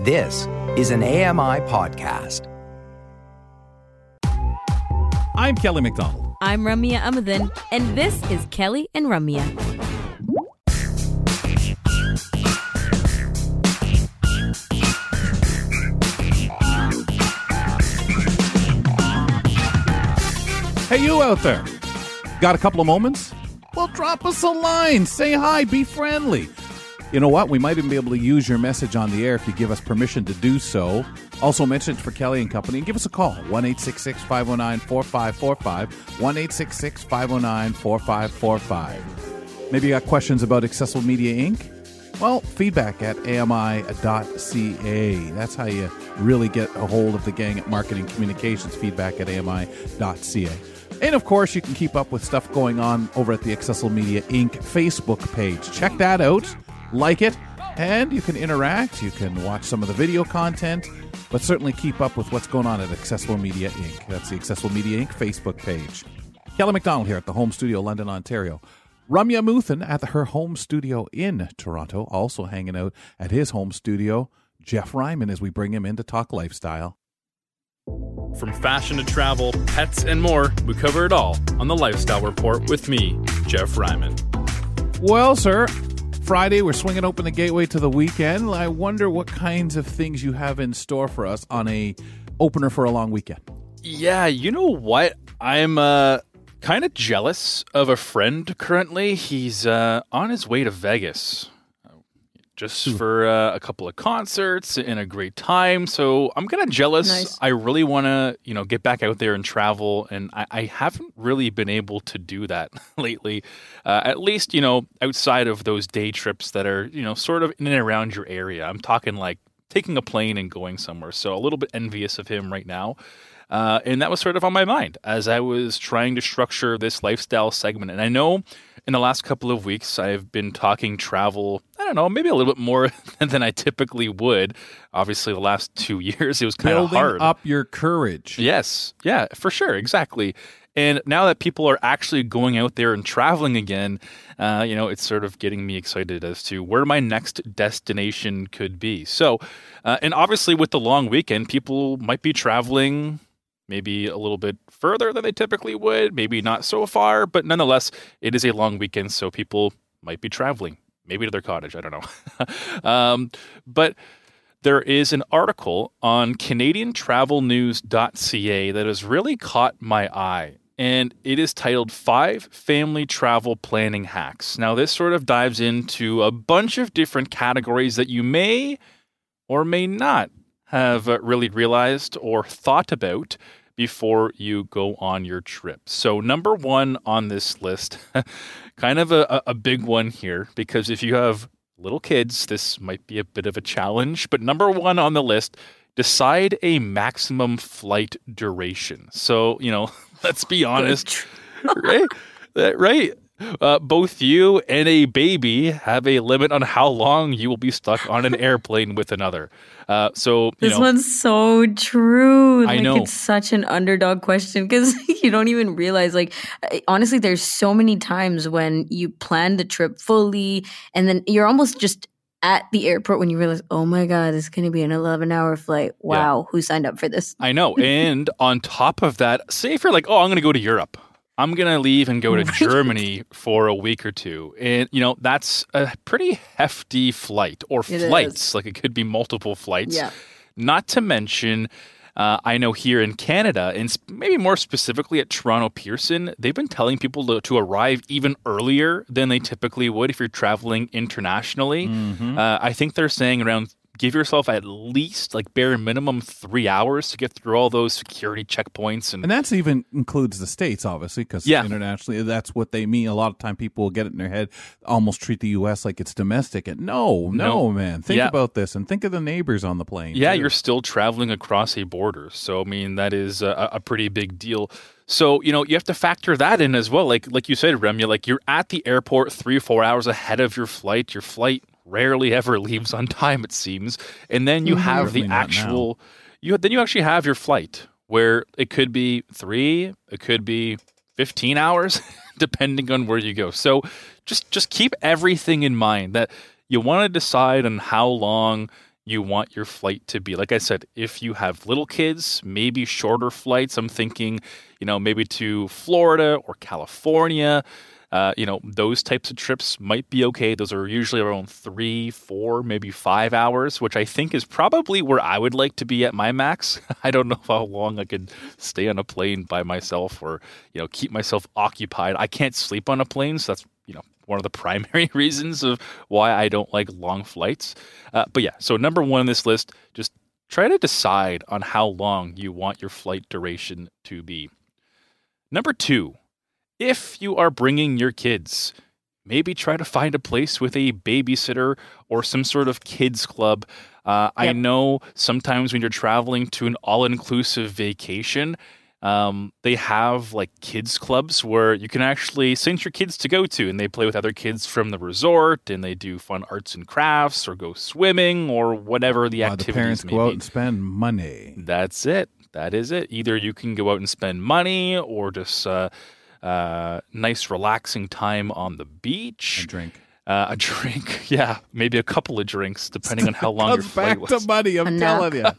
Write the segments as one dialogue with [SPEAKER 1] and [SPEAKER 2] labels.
[SPEAKER 1] This is an AMI podcast.
[SPEAKER 2] I'm Kelly McDonald.
[SPEAKER 3] I'm Ramya Amadin, and this is Kelly and Ramya.
[SPEAKER 2] Hey, you out there. Got a couple of moments? Well, drop us a line. Say hi. Be friendly. You know what? We might even be able to use your message on the air if you give us permission to do so. Also mention it for Kelly and Company. And give us a call. 1-866-509-4545. 1-866-509-4545. Maybe you got questions about Accessible Media Inc.? Well, feedback at ami.ca. That's how you really get a hold of the gang at Marketing Communications. Feedback at ami.ca. And, of course, you can keep up with stuff going on over at the Accessible Media Inc. Facebook page. Check that out, like it, and you can interact. You can watch some of the video content, but certainly keep up with what's going on at Accessible Media Inc. That's the Accessible Media Inc. Facebook page. Kelly McDonald here at the home studio, London, Ontario. Ramya Muthan at her home studio in Toronto, also hanging out at his home studio. Jeff Ryman as we bring him in to talk lifestyle.
[SPEAKER 4] From fashion to travel, pets, and more, we cover it all on the Lifestyle Report with me, Jeff Ryman.
[SPEAKER 2] Well, sir, Friday, we're swinging open the gateway to the weekend. I wonder what kinds of things you have in store for us on a opener for a long weekend.
[SPEAKER 4] Yeah, you know what? I'm kind of jealous of a friend currently. He's on his way to Vegas just for a couple of concerts and a great time. So I'm kind of jealous.
[SPEAKER 3] Nice.
[SPEAKER 4] I really want to, get back out there and travel. And I haven't really been able to do that lately. At least, outside of those day trips that are, sort of in and around your area. I'm talking like taking a plane and going somewhere. So a little bit envious of him right now. And that was sort of on my mind as I was trying to structure this lifestyle segment. And I know in the last couple of weeks, I've been talking travel, I don't know, maybe a little bit more than I typically would. Obviously, the last 2 years, it was kind of hard.
[SPEAKER 2] Building up your courage.
[SPEAKER 4] Yes. Yeah, for sure. Exactly. And now that people are actually going out there and traveling again, it's sort of getting me excited as to where my next destination could be. So, and obviously with the long weekend, people might be traveling maybe a little bit further than they typically would, maybe not so far, but nonetheless, it is a long weekend, so people might be traveling, maybe to their cottage, I don't know. But there is an article on CanadianTravelNews.ca that has really caught my eye, and it is titled 5 Family Travel Planning Hacks. Now, this sort of dives into a bunch of different categories that you may or may not have really realized or thought about before you go on your trip. So number 1 on this list, kind of a big one here, because if you have little kids, this might be a bit of a challenge. But number 1 on the list, decide a maximum flight duration. So, let's be honest, right? Right? Both you and a baby have a limit on how long you will be stuck on an airplane with another.
[SPEAKER 3] This one's so true.
[SPEAKER 4] I know.
[SPEAKER 3] It's such an underdog question because you don't even realize, honestly, there's so many times when you plan the trip fully and then you're almost just at the airport when you realize, oh my God, this is going to be an 11-hour flight. Wow, Who signed up for this?
[SPEAKER 4] I know. And on top of that, say if you're like, I'm going to go to Europe. I'm going to leave and go to Germany for a week or two. And, that's a pretty hefty flight or flights. Like it could be multiple flights.
[SPEAKER 3] Yeah.
[SPEAKER 4] Not to mention, I know here in Canada, and maybe more specifically at Toronto Pearson, they've been telling people to arrive even earlier than they typically would if you're traveling internationally.
[SPEAKER 2] Mm-hmm.
[SPEAKER 4] I think they're saying around give yourself at least bare minimum 3 hours to get through all those security checkpoints. And
[SPEAKER 2] that's even includes the States, obviously, because internationally, that's what they mean. A lot of time people will get it in their head, almost treat the U.S. like it's domestic. And no, man. Think about this and think of the neighbors on the plane.
[SPEAKER 4] Yeah,
[SPEAKER 2] too.
[SPEAKER 4] You're still traveling across a border. So, that is a pretty big deal. So, you have to factor that in as well. Like you said, Ramya, you're at the airport 3 or 4 hours ahead of your flight. Your flight rarely ever leaves on time, it seems. And then you have the actual, you actually have your flight where it could be 3, it could be 15 hours, depending on where you go. So just keep everything in mind that you want to decide on how long you want your flight to be. Like I said, if you have little kids, maybe shorter flights. I'm thinking, maybe to Florida or California. Those types of trips might be okay. Those are usually around 3, 4, maybe 5 hours, which I think is probably where I would like to be at my max. I don't know how long I could stay on a plane by myself or, keep myself occupied. I can't sleep on a plane, so that's, one of the primary reasons of why I don't like long flights. But yeah, so number one on this list, just try to decide on how long you want your flight duration to be. Number 2, if you are bringing your kids, maybe try to find a place with a babysitter or some sort of kids club. I know sometimes when you're traveling to an all-inclusive vacation, they have like kids clubs where you can actually send your kids to go to, and they play with other kids from the resort, and they do fun arts and crafts or go swimming or whatever the activities
[SPEAKER 2] the parents
[SPEAKER 4] may
[SPEAKER 2] go out
[SPEAKER 4] be.
[SPEAKER 2] and spend money.
[SPEAKER 4] That's it. That is it. Either you can go out and spend money or just nice relaxing time on the beach. A drink, yeah, maybe a couple of drinks, depending on how long your flight was.
[SPEAKER 2] Back to money, I'm telling you.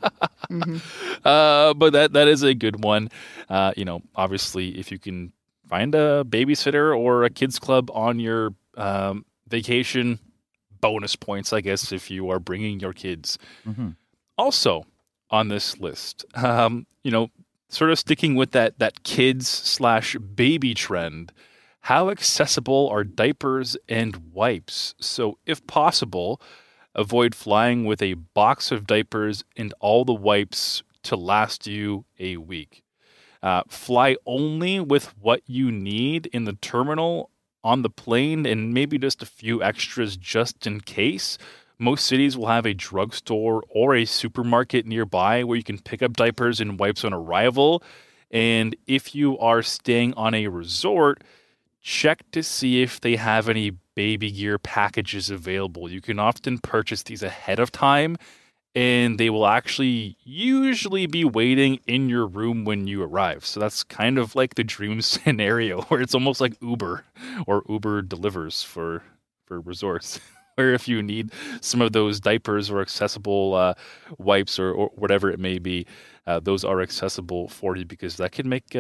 [SPEAKER 4] But that is a good one. Obviously, if you can find a babysitter or a kids club on your vacation, bonus points, I guess, if you are bringing your kids.
[SPEAKER 2] Mm-hmm.
[SPEAKER 4] Also on this list, sort of sticking with that kids/baby trend. How accessible are diapers and wipes? So if possible, avoid flying with a box of diapers and all the wipes to last you a week. Fly only with what you need in the terminal on the plane and maybe just a few extras just in case. Most cities will have a drugstore or a supermarket nearby where you can pick up diapers and wipes on arrival. And if you are staying on a resort, check to see if they have any baby gear packages available. You can often purchase these ahead of time, and they will actually usually be waiting in your room when you arrive. So that's kind of like the dream scenario where it's almost like Uber or Uber delivers for resorts. Where if you need some of those diapers or accessible wipes or whatever it may be, those are accessible for you because that can make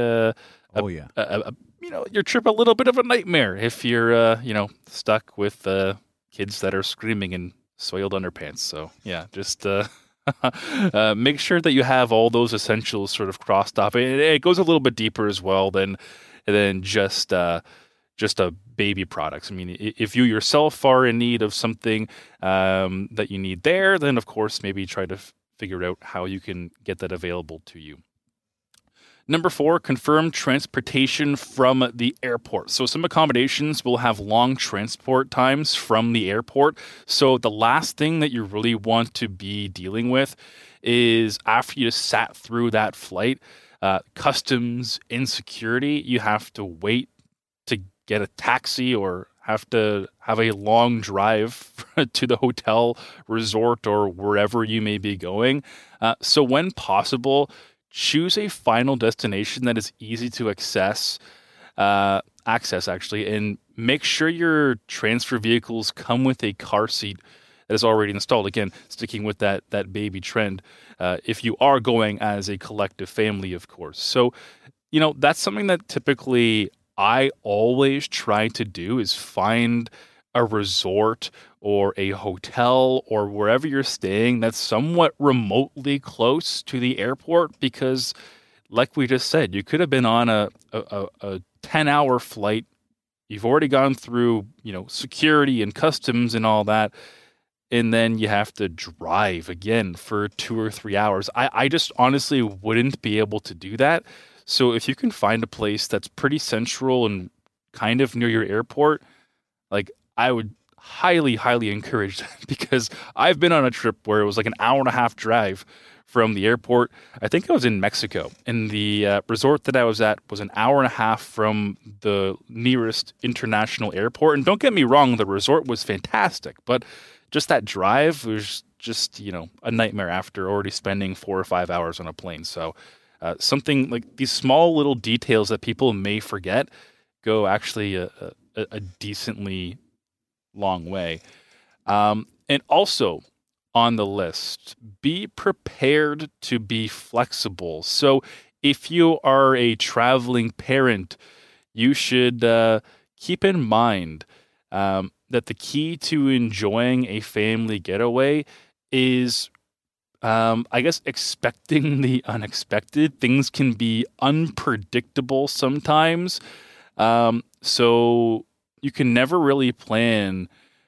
[SPEAKER 4] your trip a little bit of a nightmare if you're, stuck with kids that are screaming in soiled underpants. So, yeah, just make sure that you have all those essentials sort of crossed off. It goes a little bit deeper as well than just a baby products. I mean, if you yourself are in need of something that you need there, then, of course, maybe try to figure out how you can get that available to you. Number 4, confirm transportation from the airport. So some accommodations will have long transport times from the airport. So the last thing that you really want to be dealing with is after you sat through that flight, customs, insecurity, you have to wait to get a taxi or have to have a long drive to the hotel, resort, or wherever you may be going. So when possible, choose a final destination that is easy to access actually, and make sure your transfer vehicles come with a car seat that is already installed. Again, sticking with that baby trend, if you are going as a collective family, of course. So, that's something that typically I always try to do is find a resort or a hotel or wherever you're staying that's somewhat remotely close to the airport because, like we just said, you could have been on a 10-hour flight. You've already gone through, security and customs and all that, and then you have to drive again for 2 or 3 hours. I just honestly wouldn't be able to do that. So if you can find a place that's pretty central and kind of near your airport, like I would highly, highly encourage that because I've been on a trip where it was like an hour and a half drive from the airport. I think I was in Mexico, and the resort that I was at was an hour and a half from the nearest international airport. And don't get me wrong, the resort was fantastic, but just that drive was just, a nightmare after already spending 4 or 5 hours on a plane. So something like these small little details that people may forget go actually a decently long way. And also, on the list. Be prepared to be flexible. So if you are a traveling parent, you should keep in mind that the key to enjoying a family getaway is, I guess, expecting the unexpected. Things can be unpredictable sometimes. So you can never really plan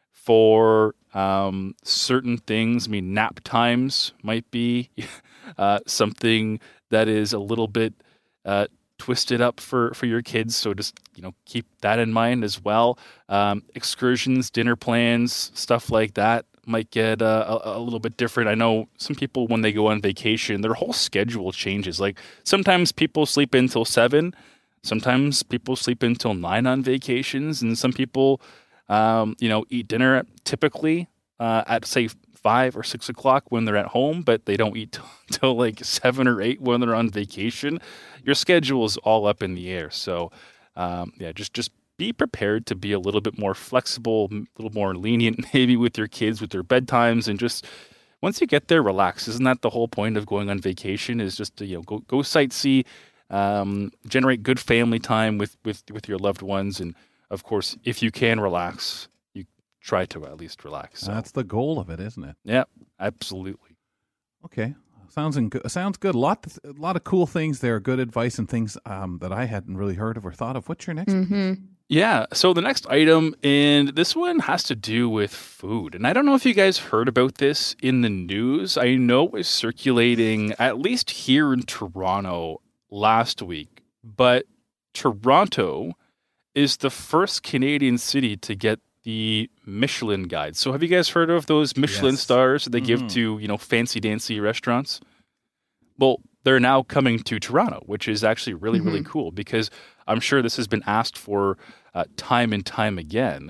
[SPEAKER 4] for certain things. I mean, nap times might be something that is a little bit twisted up for your kids. So just, keep that in mind as well. Excursions, dinner plans, stuff like that might get a little bit different. I know some people, when they go on vacation, their whole schedule changes. Like sometimes people sleep until 7, sometimes people sleep until 9 on vacations, and some people, eat dinner typically at say 5 or 6 o'clock when they're at home, but they don't eat till like 7 or 8 when they're on vacation. Your schedule is all up in the air. So, just be prepared to be a little bit more flexible, a little more lenient maybe with your kids, with their bedtimes, and just once you get there, relax. Isn't that the whole point of going on vacation? Is just to go sightsee, generate good family time with your loved ones, and of course, if you can relax, you try to at least relax. So.
[SPEAKER 2] That's the goal of it, isn't it?
[SPEAKER 4] Yeah, absolutely.
[SPEAKER 2] Okay. Sounds good. A lot of cool things there. Good advice and things that I hadn't really heard of or thought of. What's your next?
[SPEAKER 4] Yeah. So the next item, and this one has to do with food. And I don't know if you guys heard about this in the news. I know it was circulating at least here in Toronto last week. But Toronto is the first Canadian city to get the Michelin Guide. So have you guys heard of those Michelin stars that they give to, fancy dancy restaurants? Well, they're now coming to Toronto, which is actually really, really cool, because I'm sure this has been asked for time and time again.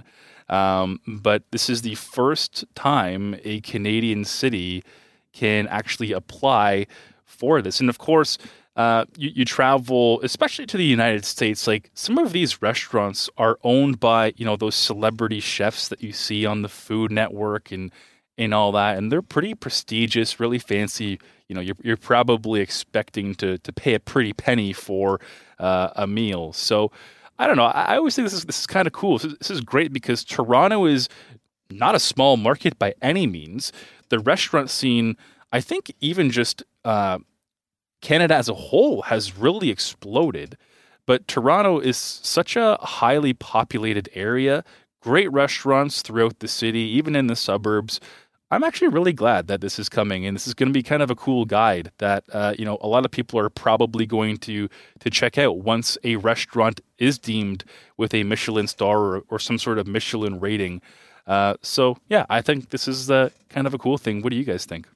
[SPEAKER 4] But this is the first time a Canadian city can actually apply for this. And of course, you travel, especially to the United States, like some of these restaurants are owned by, those celebrity chefs that you see on the Food Network and all that. And they're pretty prestigious, really fancy. You're probably expecting to pay a pretty penny for a meal. So I don't know. I always think this is kind of cool. This is great because Toronto is not a small market by any means. The restaurant scene, I think even just Canada as a whole has really exploded, but Toronto is such a highly populated area, great restaurants throughout the city, even in the suburbs. I'm actually really glad that this is coming, and this is going to be kind of a cool guide that, a lot of people are probably going to check out once a restaurant is deemed with a Michelin star or some sort of Michelin rating. So yeah, I think this is kind of a cool thing. What do you guys think?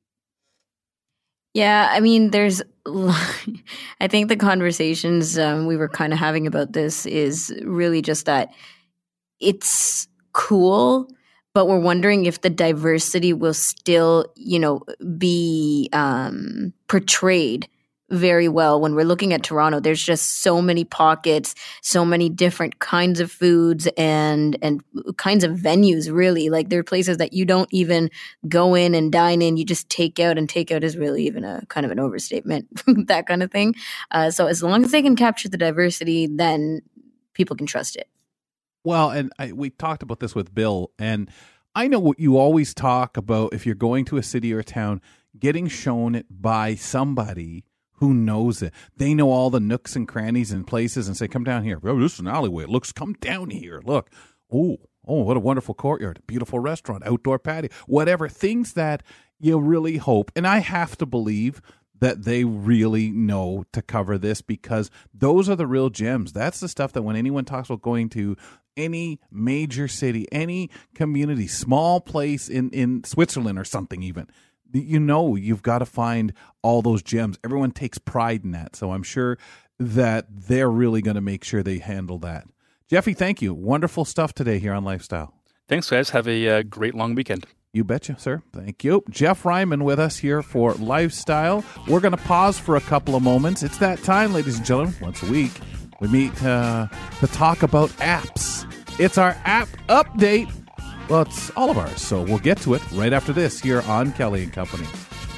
[SPEAKER 3] Yeah, I mean, I think the conversations we were kind of having about this is really just that it's cool, but we're wondering if the diversity will still, be portrayed very well. When we're looking at Toronto, there's just so many pockets, so many different kinds of foods and kinds of venues, really. Like there are places that you don't even go in and dine in, you just take out, and take out is really even a kind of an overstatement, that kind of thing. So as long as they can capture the diversity, then people can trust it.
[SPEAKER 2] Well, and we talked about this with Bill, and I know what you always talk about if you're going to a city or a town, getting shown it by somebody who knows it. They know all the nooks and crannies and places and say, come down here. Oh, this is an alleyway. Come down here. Look. Oh, what a wonderful courtyard. Beautiful restaurant, outdoor patio, whatever. Things that you really hope. And I have to believe that they really know to cover this, because those are the real gems. That's the stuff that when anyone talks about going to any major city, any community, small place in Switzerland or something even, you've got to find all those gems. Everyone takes pride in that. So I'm sure that they're really going to make sure they handle that. Jeffy, thank you. Wonderful stuff today here on Lifestyle.
[SPEAKER 4] Thanks, guys. Have a great long weekend.
[SPEAKER 2] You betcha, sir. Thank you. Jeff Ryman with us here for Lifestyle. We're going to pause for a couple of moments. It's that time, ladies and gentlemen. Once a week, we meet to talk about apps. It's our app update. Well, it's all of ours, so we'll get to it right after this here on Kelly and Company.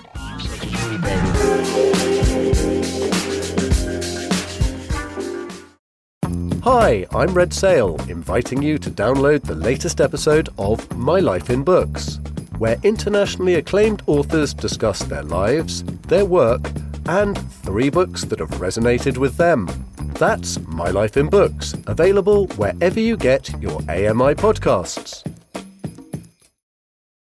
[SPEAKER 5] Hi, I'm Red Sail, inviting you to download the latest episode of My Life in Books, where internationally acclaimed authors discuss their lives, their work, and 3 books that have resonated with them. That's My Life in Books, available wherever you get your AMI podcasts.